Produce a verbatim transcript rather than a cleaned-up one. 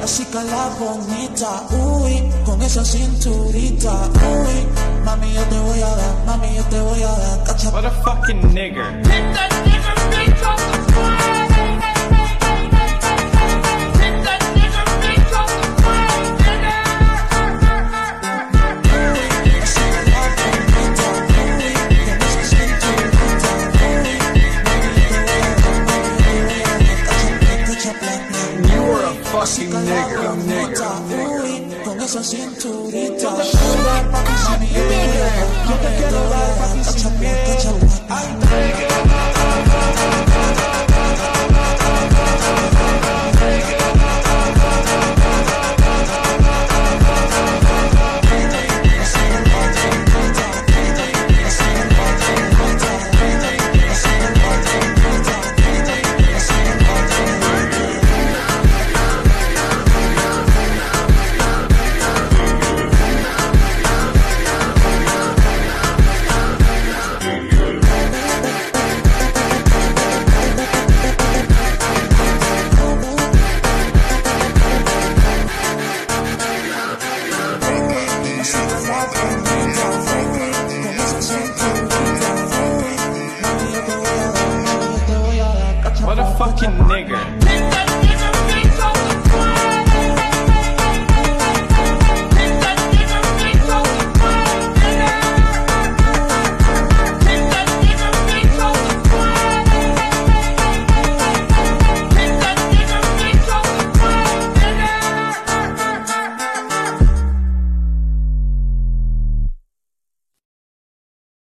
chica la bonita, uy, con esa cinturita, uy, mami yo te voy a dar, mami yo te voy a dar, cacha. What a fucking nigger. Hit that nigga bitch on the floor. Hit that nigga bitch on the floor, nigga. You are a fucking nigger, nigger, nigger. Con esa cinturita, Mami, yo te quiero dar pa' ti sin miedo. What a fucking nigger.